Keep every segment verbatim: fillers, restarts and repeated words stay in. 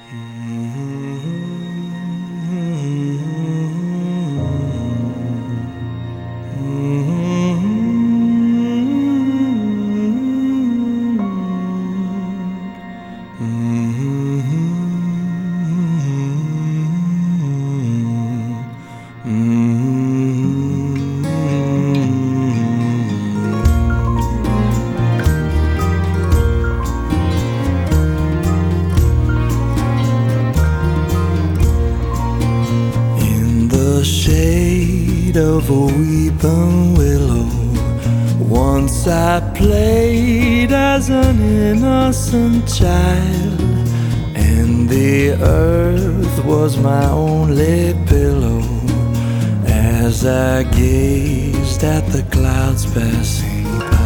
The shade of a weeping willow, once I played as an innocent child, and the earth was my only pillow as I gazed at the clouds passing by.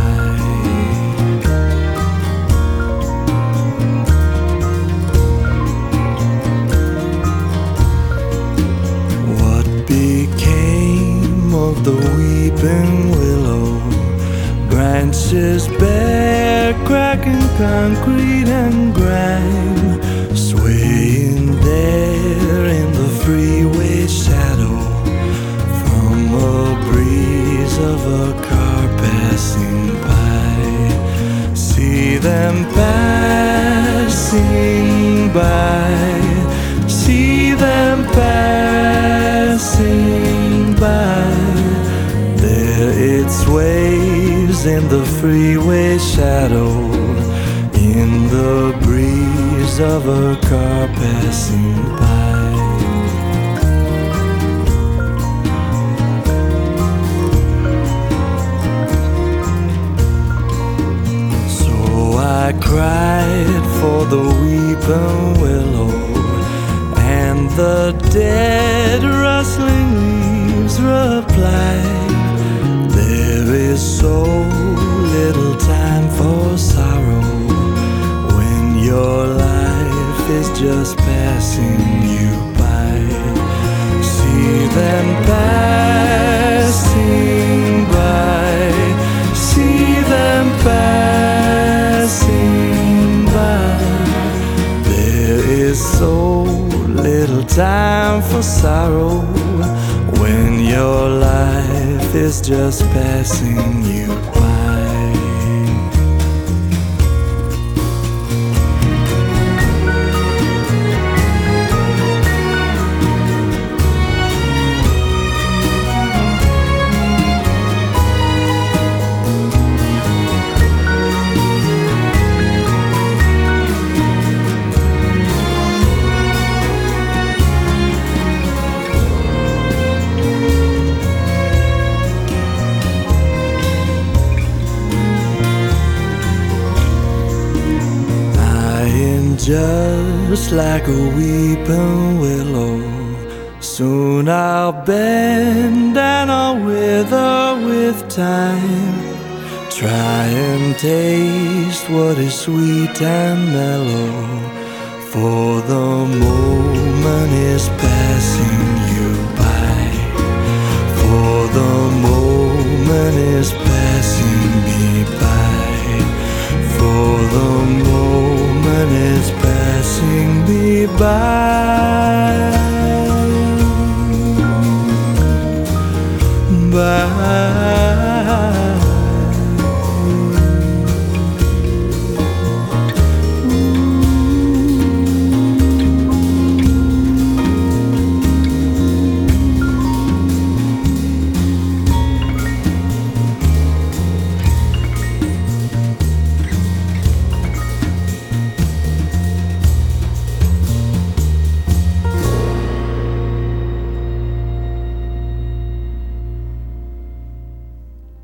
Of the weeping willow, branches bare, cracking concrete and grime, swaying there in the freeway shadow from a breeze of a car passing by. See them passing by, see them passing by. It sways in the freeway shadow, in the breeze of a car passing by. So I cried for the weeping willow, and the dead rustling leaves replied, there is so little time for sorrow when your life is just passing you by. See them passing by, see them passing by. There is so little time for sorrow when your life is just passing you by. Just like a weeping willow, soon I'll bend and I'll wither with time. Try and taste what is sweet and mellow, for the moment is passing you by. For the moment is passing me by. For the moment is passing me by.